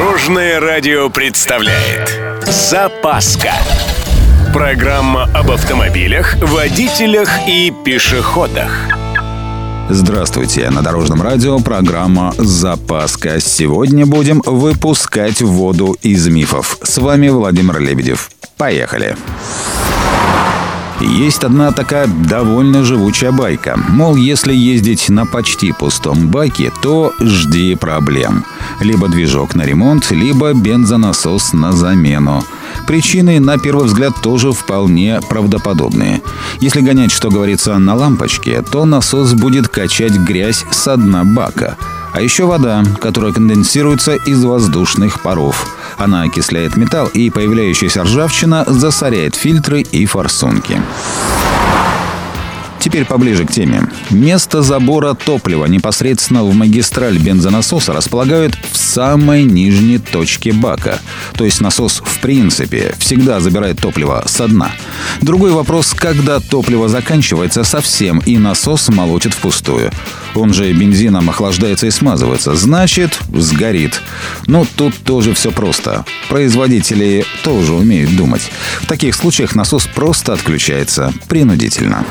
Дорожное радио представляет «Запаска». Программа об автомобилях, водителях и пешеходах. Здравствуйте! На Дорожном радио программа «Запаска». Сегодня будем выпускать воду из мифов. С вами Владимир Лебедев. Поехали! Есть одна такая довольно живучая байка. Мол, если ездить на почти пустом баке, то жди проблем. Либо движок на ремонт, либо бензонасос на замену. Причины, на первый взгляд, тоже вполне правдоподобные. Если гонять, что говорится, на лампочке, то насос будет качать грязь со дна бака. А еще вода, которая конденсируется из воздушных паров. Она окисляет металл, и появляющаяся ржавчина засоряет фильтры и форсунки. Теперь поближе к теме. Место забора топлива непосредственно в магистраль бензонасоса располагают в самой нижней точке бака. То есть насос в принципе всегда забирает топливо со дна. Другой вопрос, когда топливо заканчивается совсем и насос молотит впустую. Он же бензином охлаждается и смазывается, значит, сгорит. Но тут тоже все просто. Производители тоже умеют думать. В таких случаях насос просто отключается принудительно.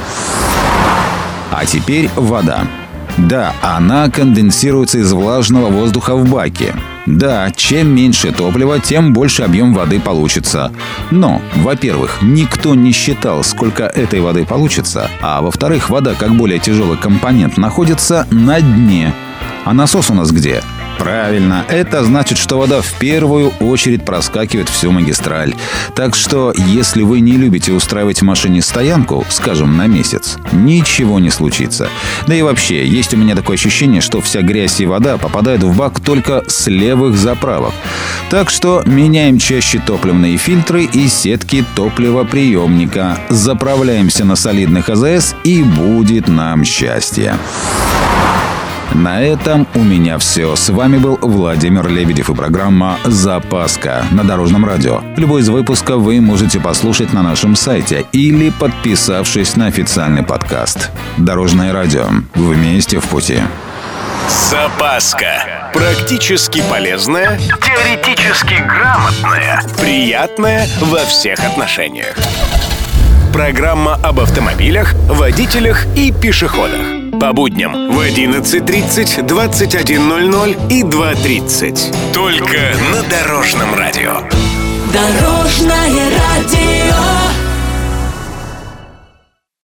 А теперь вода. Да, она конденсируется из влажного воздуха в баке. Да, чем меньше топлива, тем больше объем воды получится. Но, во-первых, никто не считал, сколько этой воды получится. А во-вторых, вода, как более тяжелый компонент, находится на дне. А насос у нас где? Правильно, это значит, что вода в первую очередь проскакивает всю магистраль. Так что, если вы не любите устраивать в машине стоянку, скажем, на месяц, ничего не случится. Да и вообще, есть у меня такое ощущение, что вся грязь и вода попадают в бак только с левых заправок. Так что меняем чаще топливные фильтры и сетки топливоприемника. Заправляемся на солидных АЗС, и будет нам счастье. На этом у меня все. С вами был Владимир Лебедев и программа «Запаска» на Дорожном радио. Любой из выпусков вы можете послушать на нашем сайте или подписавшись на официальный подкаст. Дорожное радио. Вместе в пути. «Запаска». Практически полезная, теоретически грамотная, приятная во всех отношениях. Программа об автомобилях, водителях и пешеходах. По будням в 11:30, 21:00 и 2:30. Только на Дорожном радио. Дорожное радио.